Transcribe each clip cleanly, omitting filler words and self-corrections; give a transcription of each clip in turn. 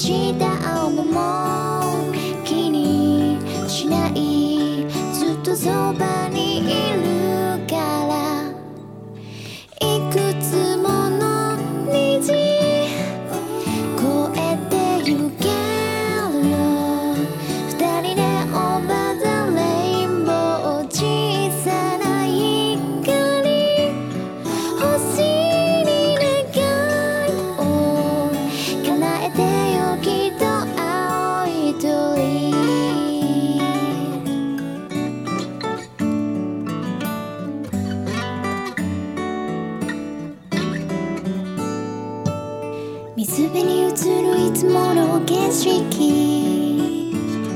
した雨も気にしない、ずっとそばにいるから。いくつもの虹越えてゆけるよ、二人で Over the rainbow、 小さな光、星に願いを叶えてよ、きっと青い鳥。水辺に映るいつもの景色、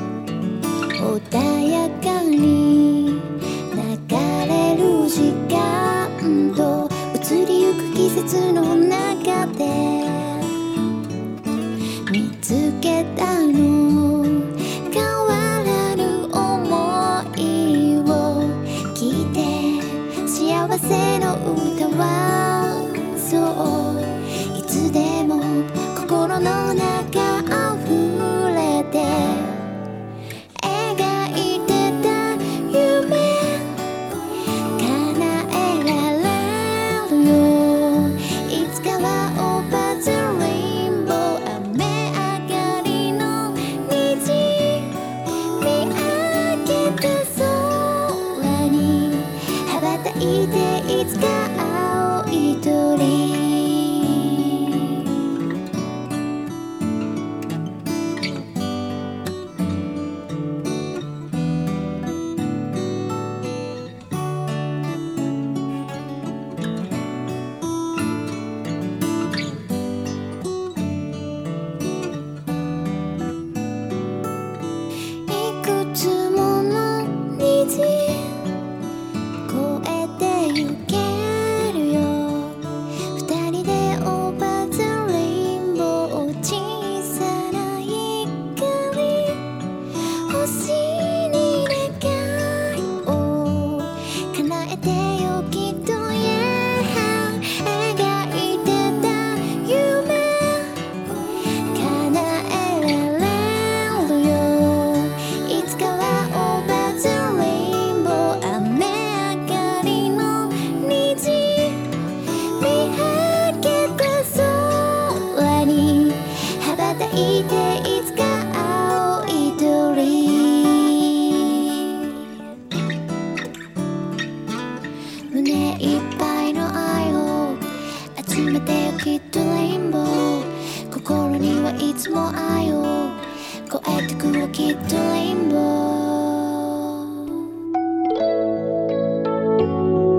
穏やかに流れる時間と移りゆく季節の中で見つけたの、変わらぬ想いを聞いて、幸せの歌はそういつでも心の中溢れて描いてた夢、叶えられるよ、いつかは Over the rainbow、 雨上がりの虹、見上げた空に羽ばたいて、いつか青い鳥。いていつか青い鳥、胸いっぱいの愛を集めてよ、きっとレインボー、心にはいつも愛を超えてくる、きっとレインボー。